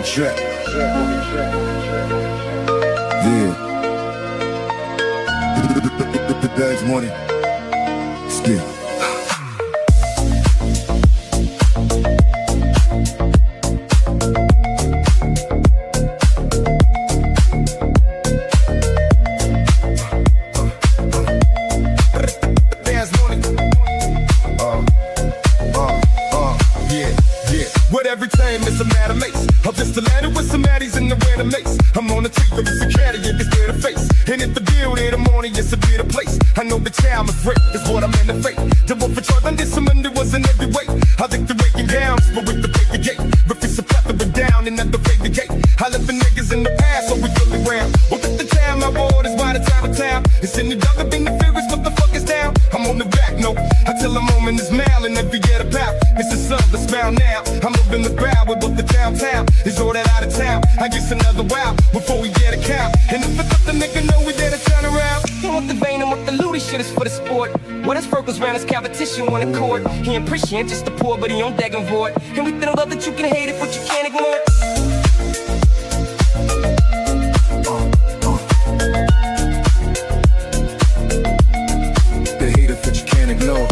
track. Yeah. The bags money. Skip. Every time it's a matter mace. I'm just a ladder with some addies in the random mace. I'm on the take of it's a caddy and it's there to face. And if the deal in the morning is a bit of place, I know the time is right, is what I'm in the fate. The wolf for choice, and this some under was in every way. I think the raking down, but with the break the gate. But it's a plethora down and at the break the gate. I left the niggas in the past, so we go around. Well, at the time I wore is by the time of town. It's in the dog, being the furious, what the fuck is down? I'm on the back, no. I tell a moment is mile and every get about. It's a sub, the smile now. I'm up in the crowd with both the downtown. Is all that out of town. I guess another wow before we get a count. And if it's up the nigga, know we did a turn around. He want the vein and want the loot, shit is for the sport. What his circles round his competition on the court. He ain't prescient, just the poor, but he on dagging void. And we think love that you can hate it, but you can't ignore it. The hater that you can't ignore.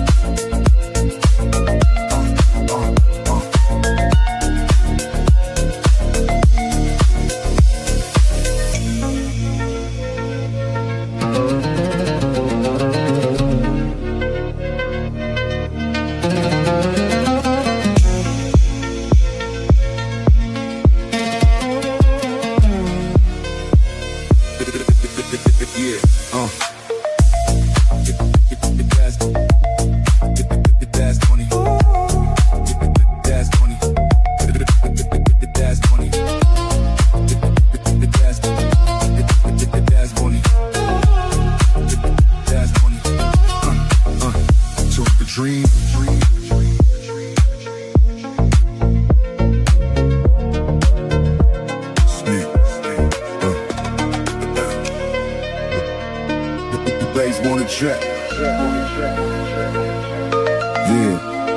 Dream. The bass wanna track. Yeah.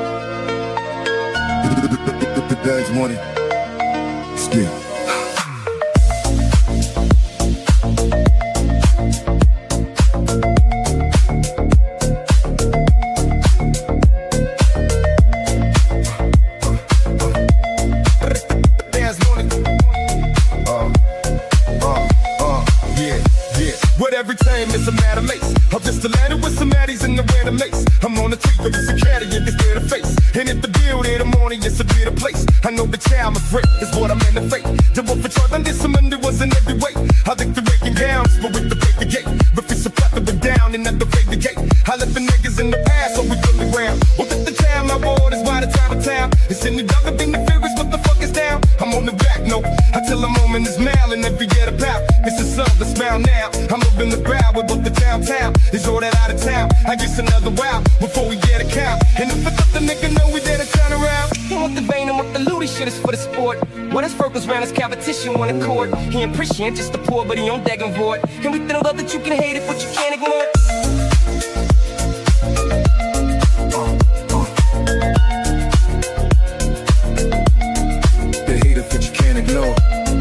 The bags money. Skip. Every time it's a matter mace. I'm just a ladder with some addies in the random mace. I'm on the take of it's a caddy and it's there to face. And if the deal in the morning is a bit of place, I know the time of right is what I'm in the fate. The wolf for choice, and this some under was in every way. I think the raking down, but with the break the gate. But it's a plethora down and at the break the gate. I left the niggas in the past, so we go around. Well, at the time I wore is by the time of town. It's in the dog, being the furious, what the fuck is down? I'm on the back, no. I tell a moment is mile and every get about. It's a sub, the smile now. I'm up in the crowd with both the downtown. Is all that out of town. I guess another wow before we get a count. And if it's up the nigga, know we did a turn around. He want the vein and want the loot, shit is for the sport. What his circles round his competition on the court. He ain't prescient, just the poor, but he on dagging void. And we think love that you can hate it, but you can't ignore it. The hater that you can't ignore.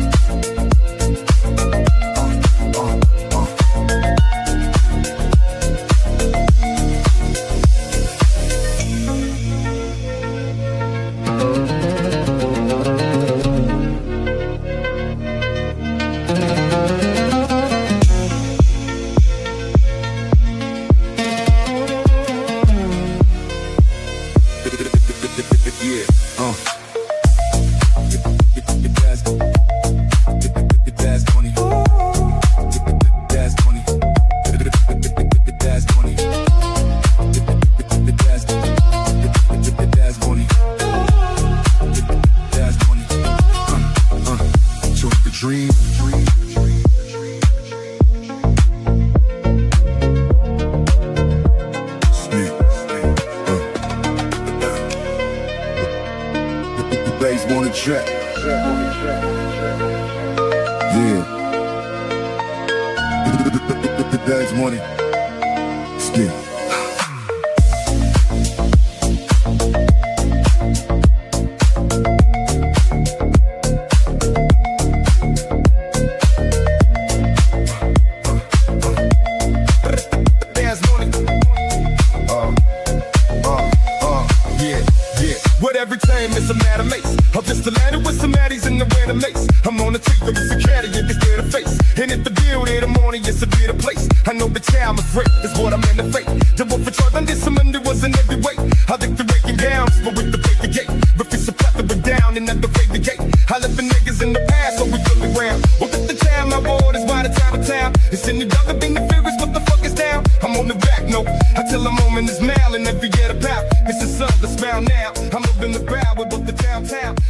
Dream. The bass wanna track. Yeah. The bags money. Skip. treat them as a caddy and get there to face. And if the deal there the morning, it's a bitter place. I know the child is great, is what I'm in the fate. The wolf for charge, I did some under was in every way. I think the breaking down, but with the break the gate. But it's a plethora down and at the break the gate. I left the niggas in the past, so we feel around. Well, at the time, my ward is by the time of town. It's in the dog, being the furious, what the fuck is down? I'm on the back note, I tell them I'm in this mail and every get about. It's the sun, the smile now. I'm up in the crowd with both the downtown.